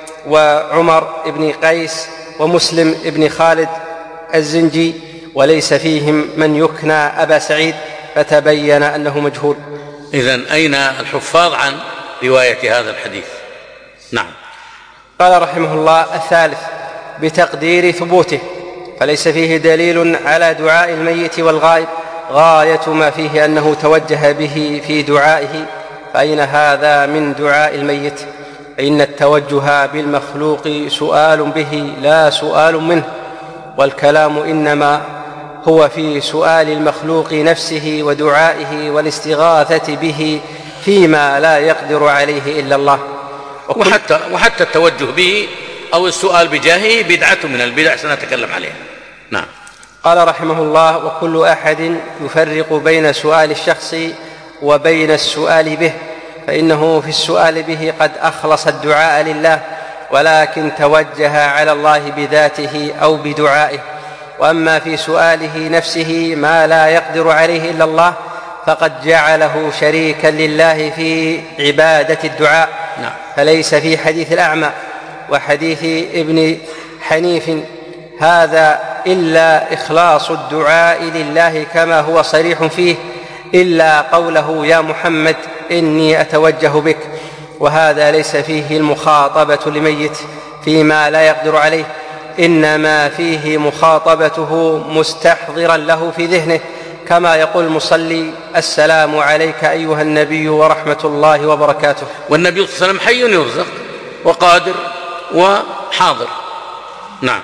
وعمر ابن قيس ومسلم ابن خالد الزنجي، وليس فيهم من يكنى أبا سعيد، فتبين أنه مجهول. إذن أين الحفاظ عن رواية هذا الحديث؟ نعم. قال رحمه الله: الثالث بتقدير ثبوته، فليس فيه دليل على دعاء الميت والغائب، غاية ما فيه أنه توجه به في دعائه، فأين هذا من دعاء الميت؟ فإن التوجه بالمخلوق سؤال به لا سؤال منه، والكلام إنما هو في سؤال المخلوق نفسه ودعائه والاستغاثة به فيما لا يقدر عليه إلا الله. وحتى, وحتى التوجه به أو السؤال بجاهه بدعة من البدع سنتكلم عليها. نعم. قال رحمه الله: وكل أحد يفرق بين سؤال الشخص وبين السؤال به، فإنه في السؤال به قد أخلص الدعاء لله، ولكن توجه على الله بذاته أو بدعائه. وأما في سؤاله نفسه ما لا يقدر عليه إلا الله فقد جعله شريكا لله في عبادة الدعاء. نعم. فليس في حديث الأعمى وحديث ابن حنيف هذا إلا إخلاص الدعاء لله كما هو صريح فيه، إلا قوله: يا محمد إني أتوجه بك، وهذا ليس فيه المخاطبة لميت فيما لا يقدر عليه، إنما فيه مخاطبته مستحضرا له في ذهنه، كما يقول المصلي: السلام عليك أيها النبي ورحمة الله وبركاته. والنبي صلى الله عليه وسلم حي يرزق وقادر وحاضر. نعم.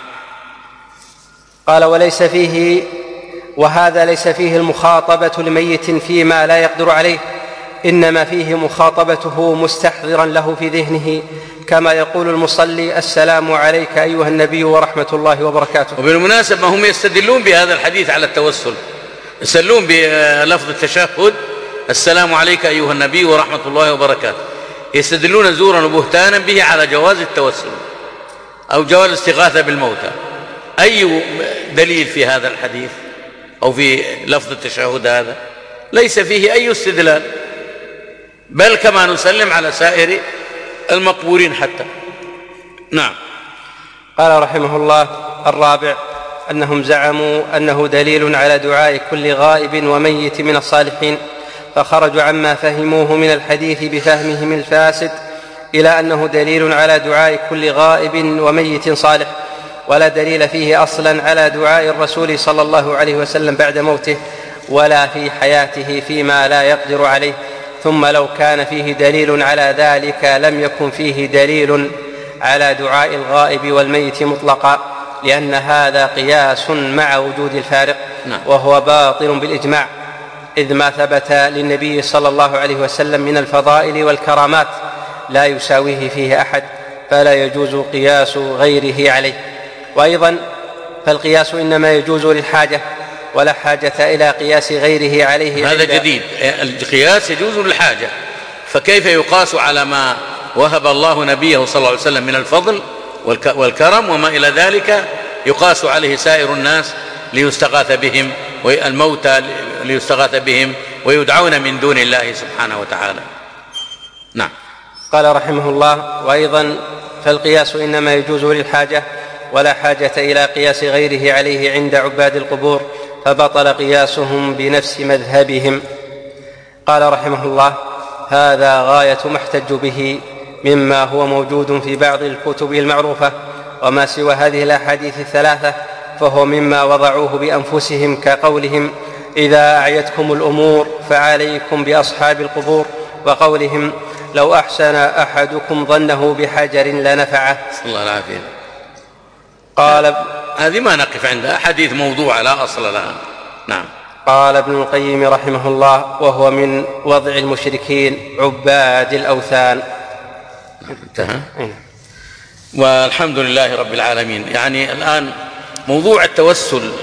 قال: وليس فيه وهذا ليس فيه المخاطبة لميت فيما لا يقدر عليه، إنما فيه مخاطبته مستحضرا له في ذهنه، كما يقول المصلي: السلام عليك أيها النبي ورحمة الله وبركاته. وبالمناسبة هم يستدلون بهذا الحديث على التوسل، يستدلون بلفظ التشهد: السلام عليك أيها النبي ورحمة الله وبركاته، يستدلون زورا وبهتانا به على جواز التوسل أو جواز الاستغاثة بالموتى. أي دليل في هذا الحديث أو في لفظ التشهد هذا؟ ليس فيه أي استدلال، بل كما نسلم على سائر المقبورين حتى. نعم. قال رحمه الله: الرابع أنهم زعموا أنه دليل على دعاء كل غائب وميت من الصالحين، فخرجوا عما فهموه من الحديث بفهمهم الفاسد إلى أنه دليل على دعاء كل غائب وميت صالح، ولا دليل فيه أصلا على دعاء الرسول صلى الله عليه وسلم بعد موته ولا في حياته فيما لا يقدر عليه. ثم لو كان فيه دليل على ذلك لم يكن فيه دليل على دعاء الغائب والميت مطلقا، لأن هذا قياس مع وجود الفارق، وهو باطل بالإجماع، إذ ما ثبت للنبي صلى الله عليه وسلم من الفضائل والكرامات لا يساويه فيه أحد، فلا يجوز قياس غيره عليه. وأيضا فالقياس إنما يجوز للحاجة، ولا حاجة إلى قياس غيره عليه. هذا جديد، القياس يجوز للحاجة، فكيف يقاس على ما وهب الله نبيه صلى الله عليه وسلم من الفضل والكرم وما إلى ذلك يقاس عليه سائر الناس ليستغاث بهم، والموتى ليستغاث بهم ويدعون من دون الله سبحانه وتعالى. نعم. قال رحمه الله: وأيضا فالقياس إنما يجوز للحاجة، ولا حاجة إلى قياس غيره عليه عند عباد القبور، فبطل قياسهم بنفس مذهبهم. قال رحمه الله: هذا غاية ما احتج به مما هو موجود في بعض الكتب المعروفة، وما سوى هذه الأحاديث الثلاثة فهو مما وضعوه بأنفسهم، كقولهم: إذا أعيتكم الأمور فعليكم بأصحاب القبور، وقولهم: لو أحسن أحدكم ظنه بحجر لنفعه. صلى الله العافية. قال: هذه ما نقف عندها، حديث موضوع لا أصل لها. نعم. قال ابن القيم رحمه الله: وهو من وضع المشركين عباد الأوثان. انتهى. والحمد لله رب العالمين. يعني الآن موضوع التوسل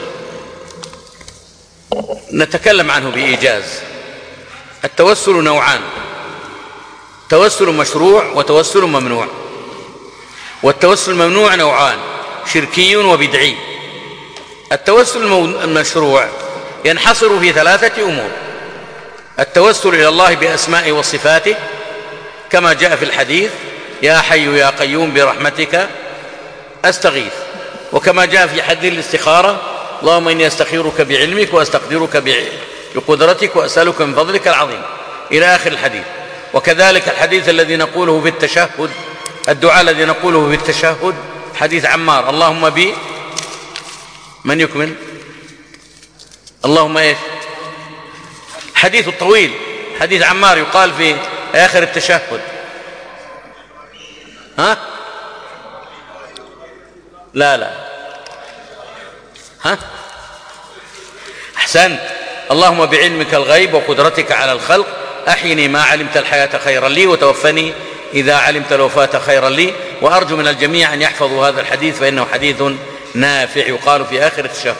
نتكلم عنه بإيجاز. التوسل نوعان: توسل مشروع وتوسل ممنوع. والتوسل الممنوع نوعان: شركي وبدعي. التوسل المشروع ينحصر في ثلاثة أمور: التوسل إلى الله بأسمائه وصفاته كما جاء في الحديث: يا حي يا قيوم برحمتك أستغيث، وكما جاء في حديث الاستخارة: اللهم إني أستخيرك بعلمك وأستقدرك بقدرتك وأسألك من فضلك العظيم، إلى آخر الحديث. وكذلك الحديث الذي نقوله في التشهد، الدعاء الذي نقوله في التشهد، حديث عمار: اللهم بي من يكمل؟ اللهم ايش؟ حديث الطويل، حديث عمار يقال في آخر التشهد. ها؟ لا لا ها؟ أحسنت. اللهم بعلمك الغيب وقدرتك على الخلق أحيني ما علمت الحياة خيرا لي وتوفني إذا علمت الوفاة خيرا لي. وأرجو من الجميع أن يحفظوا هذا الحديث فإنه حديث نافع يقال في آخر التشهد.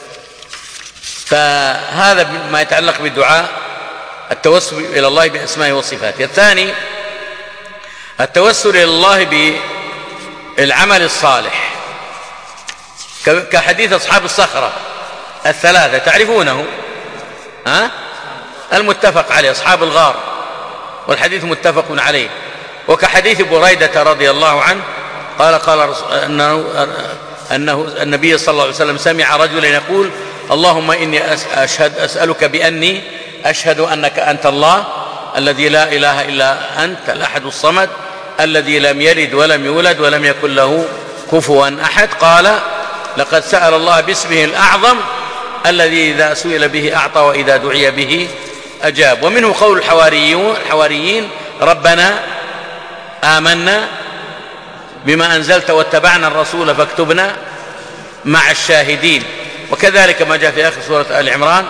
فهذا ما يتعلق بالدعاء التوسل إلى الله بأسمائه وصفاته. الثاني التوسل إلى الله بالعمل الصالح كحديث أصحاب الصخرة الثلاثة تعرفونه ها؟ المتفق عليه أصحاب الغار والحديث متفق عليه. وكحديث بريدة رضي الله عنه قال قال أنه, أنه النبي صلى الله عليه وسلم سمع رجلا يقول اللهم إني أشهد أسألك بأني أشهد أنك أنت الله الذي لا إله إلا أنت الأحد الصمد الذي لم يلد ولم يولد ولم يكن له كفوا أحد. قال لقد سأل الله باسمه الأعظم الذي إذا سئل به أعطى وإذا دعي به أجاب. ومنه قول الحواريين ربنا آمنا بما أنزلت واتبعنا الرسول فاكتبنا مع الشاهدين. وكذلك ما جاء في آخر سورة آل عمران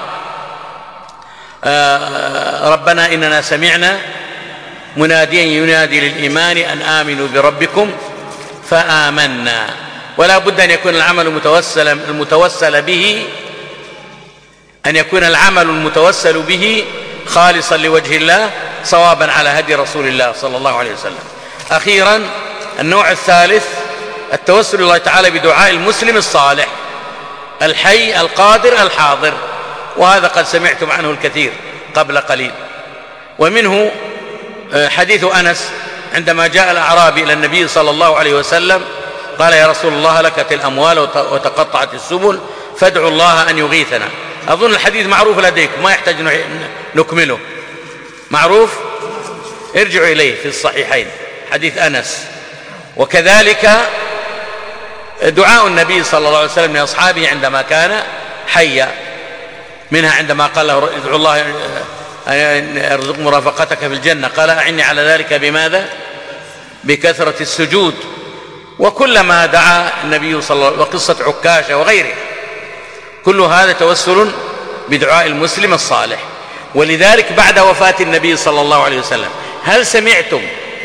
ربنا إننا سمعنا مناديا ينادي للإيمان أن آمنوا بربكم فآمنا. ولا بد أن يكون العمل المتوسل, المتوسل به أن يكون العمل المتوسل به خالصا لوجه الله صوابا على هدي رسول الله صلى الله عليه وسلم. أخيرا النوع الثالث التوسل الله تعالى بدعاء المسلم الصالح الحي القادر الحاضر، وهذا قد سمعتم عنه الكثير قبل قليل. ومنه حديث أنس عندما جاء الأعرابي إلى النبي صلى الله عليه وسلم قال يا رسول الله هلكت الأموال وتقطعت السبل فادعوا الله أن يغيثنا. أظن الحديث معروف لديكم ما يحتاج نكمله، معروف، ارجعوا إليه في الصحيحين حديث أنس. وكذلك دعاء النبي صلى الله عليه وسلم لأصحابه عندما كان حيا، منها عندما قال له ادعوا الله يرزق مرافقتك في الجنة قال أعني على ذلك بماذا؟ بكثرة السجود. وكلما دعا النبي صلى الله عليه وسلم وقصة عكاشة وغيره كل هذا توسل بدعاء المسلم الصالح. ولذلك بعد وفاة النبي صلى الله عليه وسلم هل سمعتم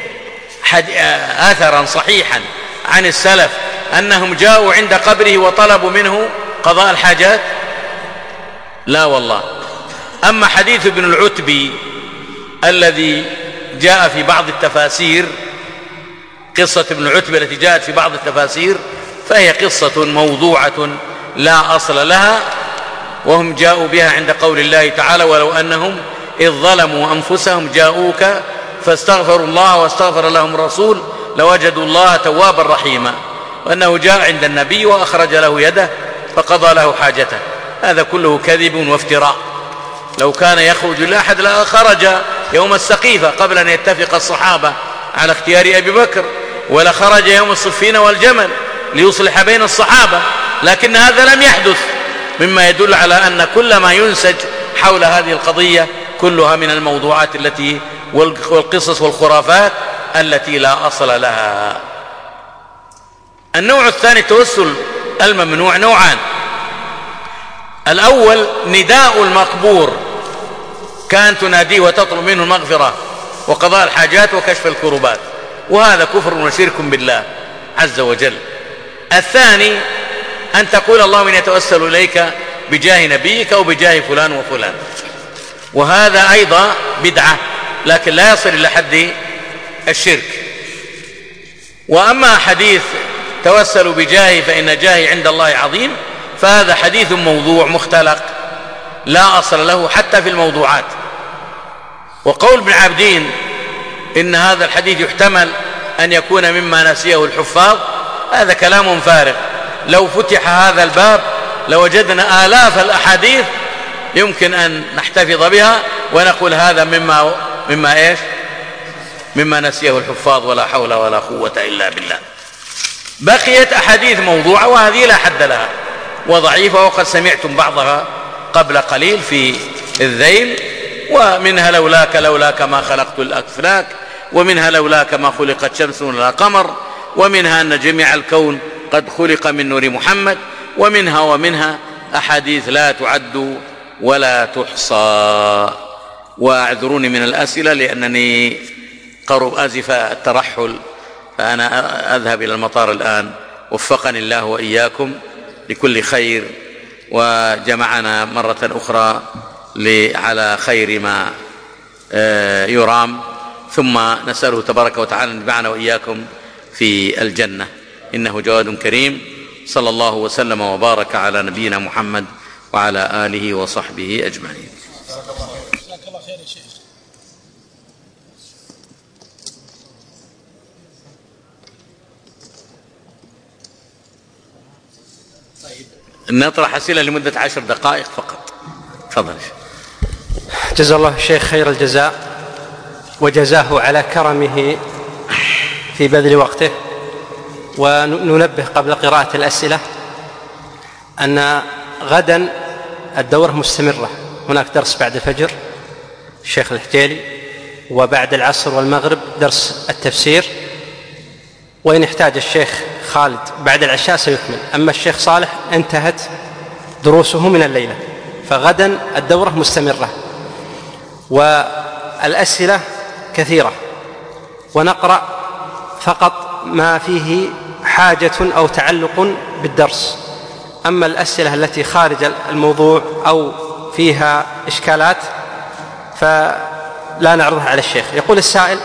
أثرا صحيحا عن السلف أنهم جاءوا عند قبره وطلبوا منه قضاء الحاجات؟ لا والله. أما حديث ابن العتبي الذي جاء في بعض التفاسير، قصة ابن العتبي التي جاءت في بعض التفاسير فهي قصة موضوعة لا أصل لها، وهم جاءوا بها عند قول الله تعالى ولو أنهم إذ ظلموا أنفسهم جاءوك فاستغفروا الله واستغفر لهم الرسول لوجدوا الله توابا رحيما، وأنه جاء عند النبي وأخرج له يده فقضى له حاجته. هذا كله كذب وافتراء. لو كان يخرج لأحد لخرج يوم السقيفة قبل أن يتفق الصحابة على اختيار أبي بكر، ولخرج يوم الصفين والجمل ليصلح بين الصحابة، لكن هذا لم يحدث، مما يدل على أن كل ما ينسج حول هذه القضية كلها من الموضوعات التي والقصص والخرافات التي لا أصل لها. النوع الثاني التوسل الممنوع نوعان. الأول نداء المقبور كان تناديه وتطلب منه المغفرة وقضاء الحاجات وكشف الكربات، وهذا كفر وشرك بالله عز وجل. الثاني أن تقول اللهم إني أتوسل إليك بجاه نبيك أو بجاه فلان وفلان، وهذا أيضا بدعة لكن لا يصل إلى حد الشرك. وأما حديث توسلوا بجاهي فإن جاهي عند الله عظيم فهذا حديث موضوع مختلق لا أصل له حتى في الموضوعات. وقول ابن عابدين إن هذا الحديث يحتمل أن يكون مما نسيه الحفاظ هذا كلام فارغ. لو فتح هذا الباب لوجدنا آلاف الأحاديث يمكن أن نحتفظ بها ونقول هذا مما مما إيش مما نسيه الحفاظ ولا حول ولا قوة إلا بالله. بقيت أحاديث موضوعة وهذه لا حد لها وضعيفة، وقد سمعتم بعضها قبل قليل في الذيل، ومنها لولاك لولاك ما خلقت الأفلاك، ومنها لولاك ما خلقت شمس ولا قمر، ومنها أن جميع الكون قد خلق من نور محمد، ومنها ومنها أحاديث لا تعد ولا تحصى. واعذروني من الأسئلة لأنني قرب آزف الترحل، فأنا أذهب إلى المطار الآن. وفقني الله وإياكم لكل خير، وجمعنا مرة أخرى على خير ما يرام، ثم نسأله تبارك وتعالى أن يجمعنا وإياكم في الجنة، إنه جواد كريم. صلى الله وسلم وبارك على نبينا محمد وعلى آله وصحبه أجمعين. جزاك الله خير يا شيخ. نطرح أسئلة لمدة عشر دقائق فقط. تفضل. جزا الله الشيخ خير الجزاء، وجزاه على كرمه في بذل وقته. وننبه قبل قراءة الأسئلة أن غدا الدورة مستمرة، هناك درس بعد الفجر الشيخ الحجيلي، وبعد العصر والمغرب درس التفسير، وإن احتاج الشيخ خالد بعد العشاء سيكمل. أما الشيخ صالح انتهت دروسه من الليلة، فغدا الدورة مستمرة والأسئلة كثيرة، ونقرأ فقط ما فيه حاجة أو تعلق بالدرس. أما الأسئلة التي خارج الموضوع أو فيها إشكالات فلا نعرضها على الشيخ. يقول السائل: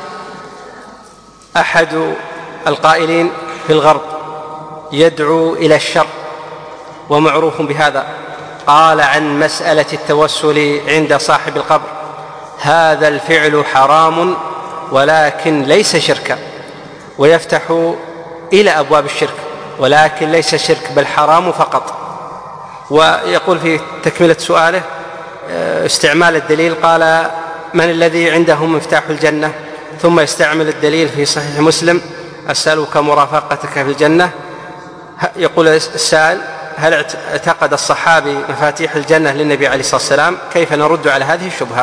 أحد القائلين في الغرب يدعو إلى الشر ومعروف بهذا، قال عن مسألة التوسل عند صاحب القبر: هذا الفعل حرام ولكن ليس شركا، ويفتح إلى أبواب الشرك، ولكن ليس شرك بل حرام فقط. ويقول في تكملة سؤاله: استعمال الدليل، قال: من الذي عنده مفتاح الجنة؟ ثم يستعمل الدليل في صحيح مسلم: أسألك مرافقتك في الجنة. يقول السائل: هل اعتقد الصحابي مفاتيح الجنة للنبي عليه الصلاة والسلام؟ كيف نرد على هذه الشبهة؟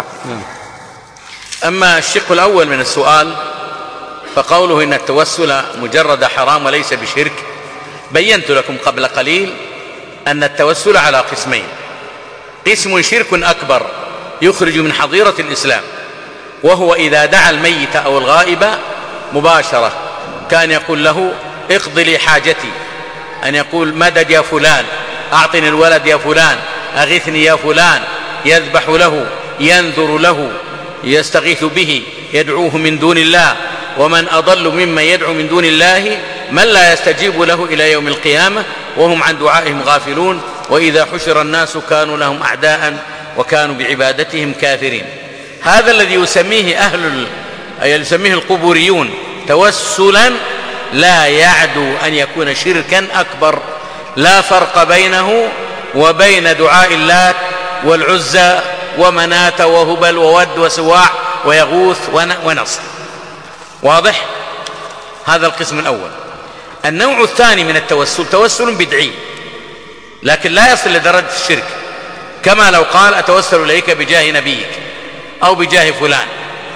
أما الشق الأول من السؤال فقوله إن التوسل مجرد حرام وليس بشرك، بينت لكم قبل قليل أن التوسل على قسمين: قسم شرك أكبر يخرج من حظيرة الإسلام، وهو إذا دعا الميت أو الغائب مباشرة، كان يقول له: اقض لي حاجتي، أن يقول: مدد يا فلان، أعطني الولد يا فلان، أغثني يا فلان، يذبح له، ينذر له، يستغيث به، يدعوه من دون الله. ومن أضل ممن يدعو من دون الله من لا يستجيب له إلى يوم القيامة وهم عن دعائهم غافلون، وإذا حشر الناس كانوا لهم أعداء وكانوا بعبادتهم كافرين. هذا الذي يسميه أهل أي يسميه القبوريون توسلا لا يعدو أن يكون شركا أكبر، لا فرق بينه وبين دعاء اللات والعزى ومناة وهبل وود وسواع ويغوث ونصر. واضح؟ هذا القسم الأول. النوع الثاني من التوسل توسل بدعي، لكن لا يصل لدرجة الشرك، كما لو قال: أتوسل إليك بجاه نبيك أو بجاه فلان،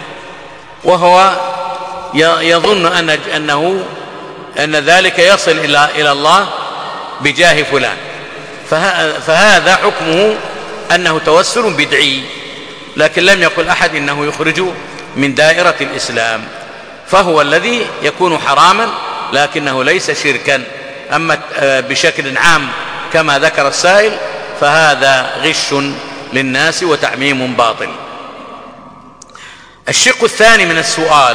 وهو يظن أن أنه أن ذلك يصل إلى إلى الله بجاه فلان، فهذا حكمه أنه توسل بدعي، لكن لم يقل أحد إنه يخرج من دائرة الإسلام، فهو الذي يكون حراما لكنه ليس شركا. أما بشكل عام كما ذكر السائل فهذا غش للناس وتعميم باطل. الشق الثاني من السؤال،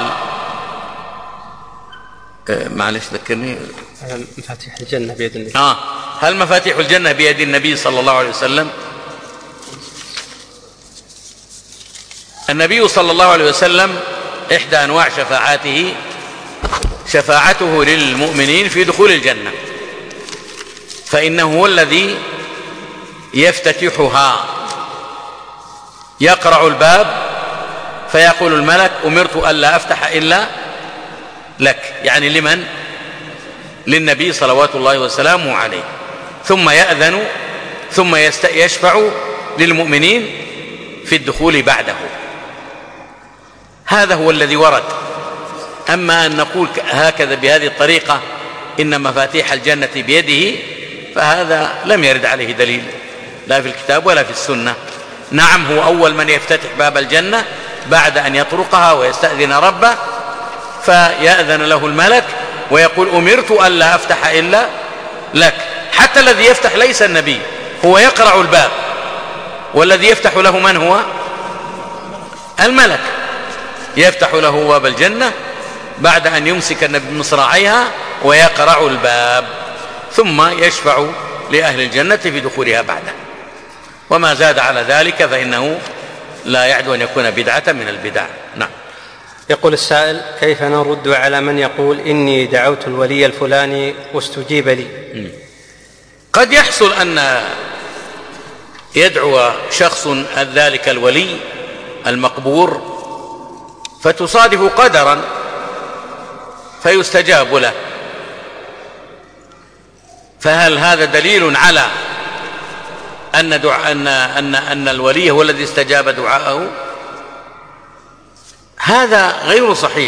معلش ذكرني، مفاتيح الجنة بيد النبي. آه هل مفاتيح الجنة بيد النبي صلى الله عليه وسلم؟ النبي صلى الله عليه وسلم إحدى أنواع شفاعاته شفاعته للمؤمنين في دخول الجنة، فإنه هو الذي يفتتحها، يقرع الباب فيقول الملك: أمرت ألا أفتح إلا لك، يعني لمن؟ للنبي صلوات الله وسلامه عليه، ثم يأذن ثم يشفع للمؤمنين في الدخول بعده. هذا هو الذي ورد. أما أن نقول هكذا بهذه الطريقة إن مفاتيح الجنة بيده، فهذا لم يرد عليه دليل، لا في الكتاب ولا في السنة. نعم هو أول من يفتتح باب الجنة بعد أن يطرقها ويستأذن ربه، فيأذن له الملك ويقول أمرت ألا أفتح إلا لك. حتى الذي يفتح ليس النبي، هو يقرع الباب، والذي يفتح له من هو؟ الملك، يفتح له باب الجنة بعد أن يمسك النبي بمصراعيها ويقرع الباب، ثم يشفع لأهل الجنة في دخولها بعده. وما زاد على ذلك فإنه لا يعد أن يكون بدعة من البدع. نعم. يقول السائل: كيف نرد على من يقول إني دعوت الولي الفلاني واستجيب لي؟ قد يحصل أن يدعو شخص ذلك الولي المقبور فتصادف قدرا فيستجاب له، فهل هذا دليل على أن, دعاء أن, أن, أن الولي هو الذي استجاب دعاءه؟ هذا غير صحيح.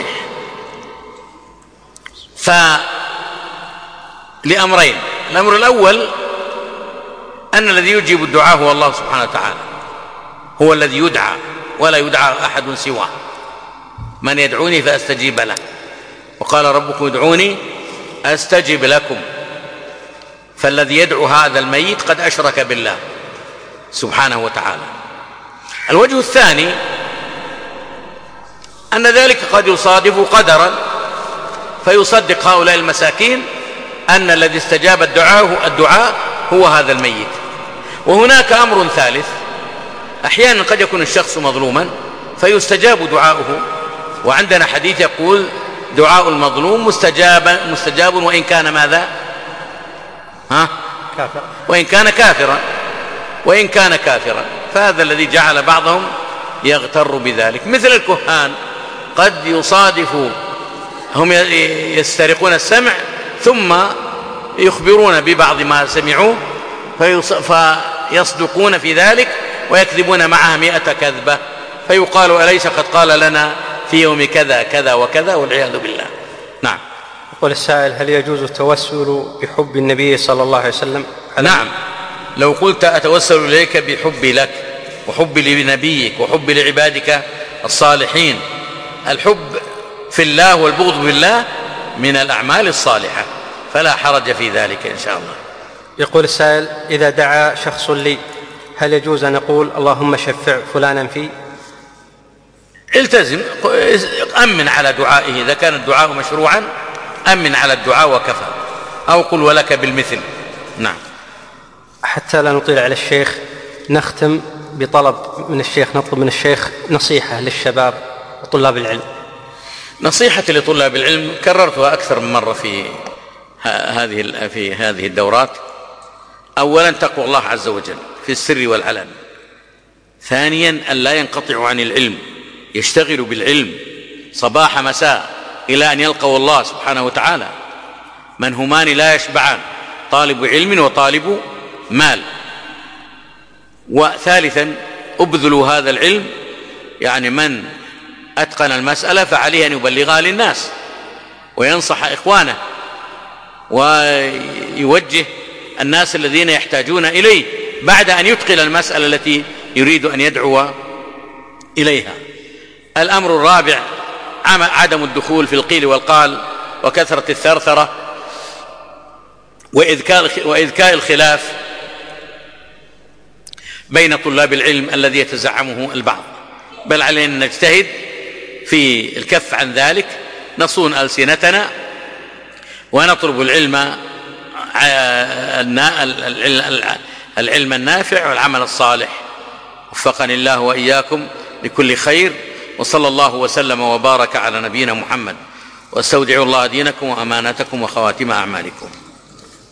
فلأمرين: الأمر الأول أن الذي يجيب الدعاء هو الله سبحانه وتعالى، هو الذي يدعى ولا يدعى أحد سواه. من يدعوني فأستجيب له، وقال ربكم ادعوني أستجب لكم. فالذي يدعو هذا الميت قد أشرك بالله سبحانه وتعالى. الوجه الثاني أن ذلك قد يصادف قدرا فيصدق هؤلاء المساكين أن الذي استجاب الدعاء الدعاء هو هذا الميت. وهناك أمر ثالث: أحيانا قد يكون الشخص مظلوما فيستجاب دعاؤه، وعندنا حديث يقول دعاء المظلوم مستجاب مستجاب وإن كان ماذا؟ ها؟ كافر. وإن كان كافرا وإن كان كافرا فهذا الذي جعل بعضهم يغتر بذلك. مثل الكهان قد يصادف هم يسترقون السمع ثم يخبرون ببعض ما سمعوه فيصدقون في ذلك ويكذبون معها مئة كذبة، فيقال أليس قد قال لنا في يوم كذا كذا وكذا، والعياذ بالله. نعم. يقول السائل: هل يجوز التوسل بحب النبي صلى الله عليه وسلم؟ نعم. لو قلت أتوسل إليك بحبي لك وحبي لنبيك وحبي لعبادك الصالحين، الحب في الله والبغض بالله من الأعمال الصالحة، فلا حرج في ذلك إن شاء الله. يقول السائل: إذا دعا شخص لي هل يجوز أن نقول اللهم شفع فلانا فيه؟ التزم، أمن على دعائه، إذا كان الدعاء مشروعا أمن على الدعاء وكفى، أو قل ولك بالمثل. نعم. حتى لا نطيل على الشيخ، نختم بطلب من الشيخ، نطلب من الشيخ نصيحة للشباب وطلاب العلم. نصيحتي لطلاب العلم كررتها أكثر من مرة في هذه في هذه الدورات: أولا تقوى الله عز وجل في السر والعلن. ثانيا أن لا ينقطعوا عن العلم، يشتغلوا بالعلم صباح مساء إلى أن يلقوا الله سبحانه وتعالى. من همان لا يشبعان، طالب علم وطالب مال. وثالثا أبذلوا هذا العلم، يعني من أتقن المسألة فعليه أن يبلغها للناس وينصح إخوانه ويوجه الناس الذين يحتاجون إليه بعد أن يتقن المسألة التي يريد أن يدعو إليها. الأمر الرابع عدم الدخول في القيل والقال وكثرة الثرثرة وإذكاء الخلاف بين طلاب العلم الذي يتزعمه البعض، بل علينا أن نجتهد في الكف عن ذلك، نصون ألسنتنا ونطلب العلم العلم النافع والعمل الصالح. وفقني الله وإياكم لكل خير، وصلى الله وسلم وبارك على نبينا محمد، واستودع الله دينكم وأمانتكم وخواتم أعمالكم.